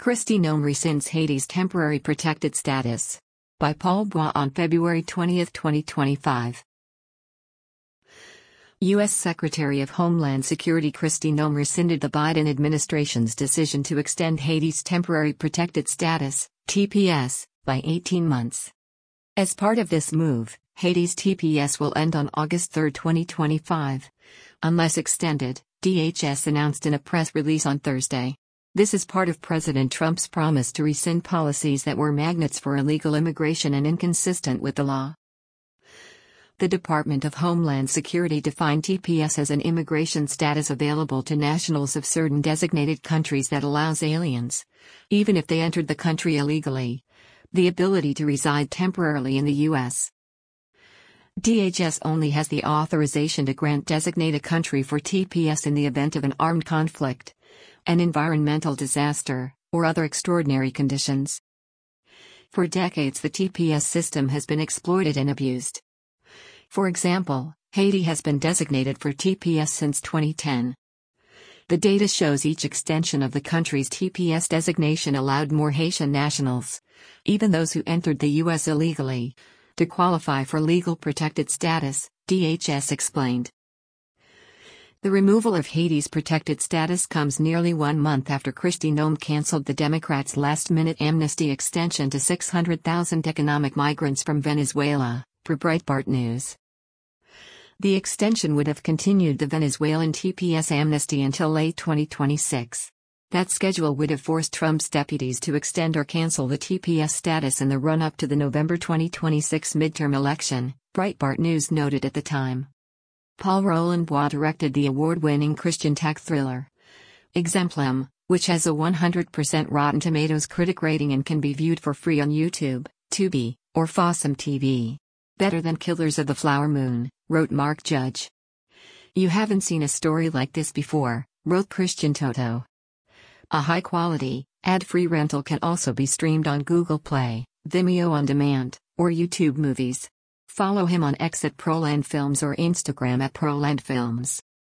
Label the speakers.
Speaker 1: Kristi Noem rescinds Haiti's temporary protected status. By Paul Bois on February 20, 2025. U.S. Secretary of Homeland Security Kristi Noem rescinded the Biden administration's decision to extend Haiti's temporary protected status, TPS, by 18 months. As part of this move, Haiti's TPS will end on August 3, 2025. Unless extended, DHS announced in a press release on Thursday. This is part of President Trump's promise to rescind policies that were magnets for illegal immigration and inconsistent with the law. The Department of Homeland Security defined TPS as an immigration status available to nationals of certain designated countries that allows aliens, even if they entered the country illegally, the ability to reside temporarily in the U.S. DHS only has the authorization to designate a country for TPS in the event of an armed conflict, an environmental disaster, or other extraordinary conditions. For decades, the TPS system has been exploited and abused. For example, Haiti has been designated for TPS since 2010. The data shows each extension of the country's TPS designation allowed more Haitian nationals, even those who entered the U.S. illegally, to qualify for legal protected status, DHS explained. The removal of Haiti's protected status comes nearly 1 month after Kristi Noem canceled the Democrats' last-minute amnesty extension to 600,000 economic migrants from Venezuela, per Breitbart News. The extension would have continued the Venezuelan TPS amnesty until late 2026. That schedule would have forced Trump's deputies to extend or cancel the TPS status in the run-up to the November 2026 midterm election, Breitbart News noted at the time. Paul Roland Bois directed the award-winning Christian tech thriller Exemplum, which has a 100% Rotten Tomatoes critic rating and can be viewed for free on YouTube, Tubi, or Fossum TV. Better than Killers of the Flower Moon, wrote Mark Judge. You haven't seen a story like this before, wrote Christian Toto. A high-quality, ad-free rental can also be streamed on Google Play, Vimeo On Demand, or YouTube Movies. Follow him on X at Proland Films or Instagram at Proland Films.